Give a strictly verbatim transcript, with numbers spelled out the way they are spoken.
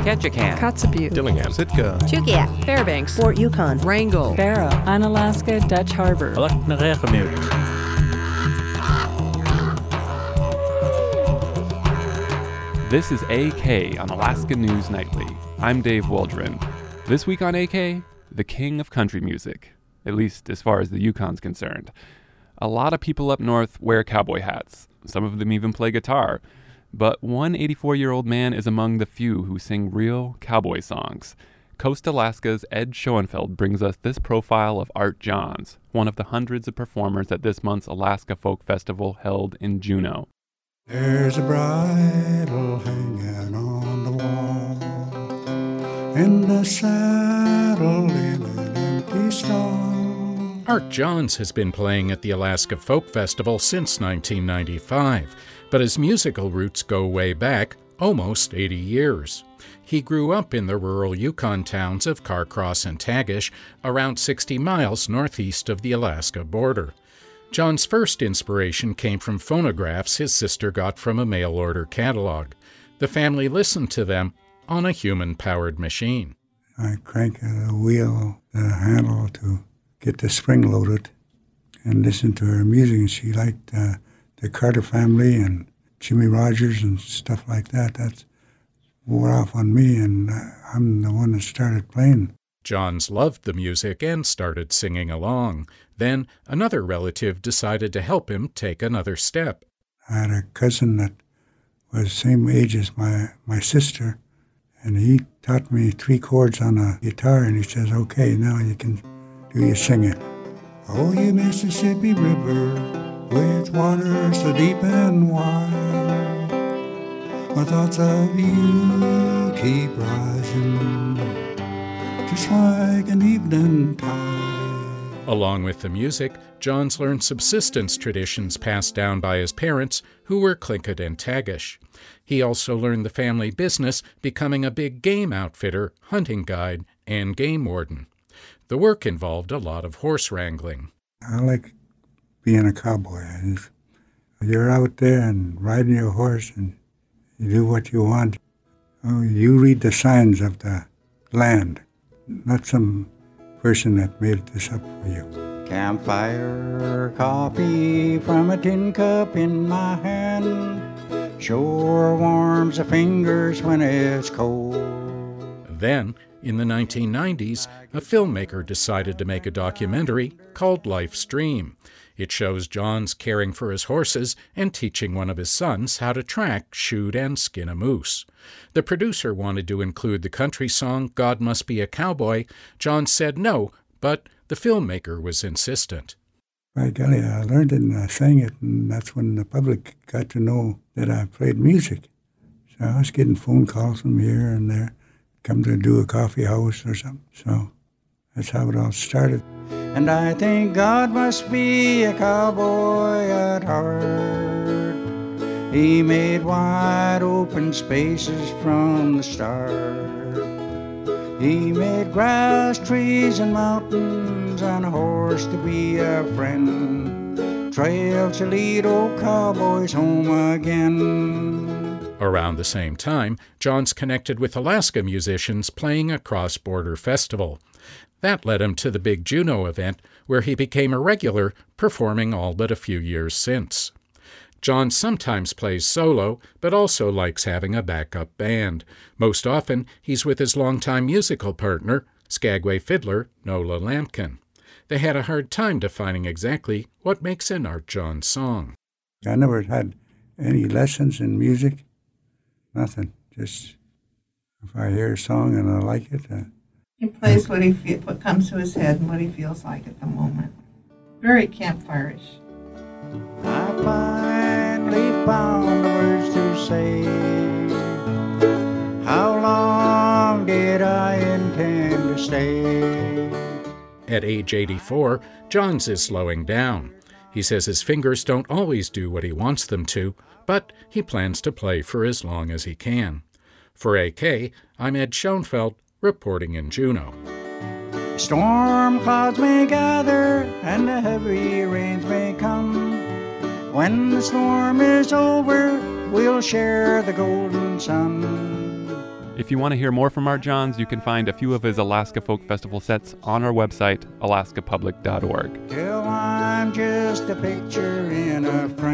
Ketchikan, Kotzebue, Dillingham, Sitka, Chugiak, Fairbanks, Fort Yukon, Wrangell, Barrow, Unalaska Dutch Harbor, This is A K on Alaska News Nightly. I'm Dave Waldron. This week on A K, the king of country music, at least as far as the Yukon's concerned. A lot of people up north wear cowboy hats. Some of them even play guitar. But one eighty-four-year-old man is among the few who sing real cowboy songs. Coast Alaska's Ed Schoenfeld brings us this profile of Art Johns, one of the hundreds of performers at this month's Alaska Folk Festival held in Juneau. There's a bridle hanging on the wall, and the saddle in an empty stall. Art Johns has been playing at the Alaska Folk Festival since nineteen ninety-five, but his musical roots go way back, almost eighty years. He grew up in the rural Yukon towns of Carcross and Tagish, around sixty miles northeast of the Alaska border. John's first inspiration came from phonographs his sister got from a mail-order catalog. The family listened to them on a human-powered machine. I crank the wheel, the handle to get the spring loaded and listen to her music. She liked uh, the Carter Family and Jimmy Rogers and stuff like that. That wore off on me, and uh, I'm the one that started playing. Johns loved the music and started singing along. Then another relative decided to help him take another step. I had a cousin that was the same age as my, my sister, and he taught me three chords on a guitar, and he says, okay, now you can do your singing. Oh, you Mississippi River, with water so deep and wide, my thoughts of you keep rising, just like an evening tide. Along with the music, Johns learned subsistence traditions passed down by his parents, who were Tlingit and Tagish. He also learned the family business, becoming a big game outfitter, hunting guide, and game warden. The work involved a lot of horse wrangling. I like being a cowboy. You're out there and riding your horse, and you do what you want. Oh, you read the signs of the land, not some person that made this up for you. Campfire coffee from a tin cup in my hand sure warms the fingers when it's cold. Then, in the nineteen nineties, a filmmaker decided to make a documentary called Life's Dream. It shows Johns caring for his horses and teaching one of his sons how to track, shoot, and skin a moose. The producer wanted to include the country song God Must Be a Cowboy. Johns said no, but the filmmaker was insistent. By golly, I learned it and I sang it, and that's when the public got to know that I played music. So I was getting phone calls from here and there, come to do a coffee house or something. So that's how it all started. And I think God must be a cowboy at heart. He made wide open spaces from the start. He made grass, trees, and mountains, and a horse to be a friend. Trails to lead old cowboys home again. Around the same time, Johns connected with Alaska musicians playing a cross-border festival. That led him to the big Juneau event, where he became a regular, performing all but a few years since. Johns sometimes plays solo, but also likes having a backup band. Most often, he's with his longtime musical partner, Skagway fiddler Nola Lampkin. They had a hard time defining exactly what makes an Art Johns song. I never had any lessons in music, nothing. Just if I hear a song and I like it, uh, he plays what he feel, what comes to his head and what he feels like at the moment. Very campfire-ish. I finally found the words to say. How long did I intend to stay? At age eighty-four, Johns is slowing down. He says his fingers don't always do what he wants them to, but he plans to play for as long as he can. For A K, I'm Ed Schoenfeld, reporting in Juneau. Storm clouds may gather and the heavy rains may come. When the storm is over, we'll share the golden sun. If you want to hear more from Art Johns, you can find a few of his Alaska Folk Festival sets on our website, alaska public dot org. Till I'm just a picture in a frame.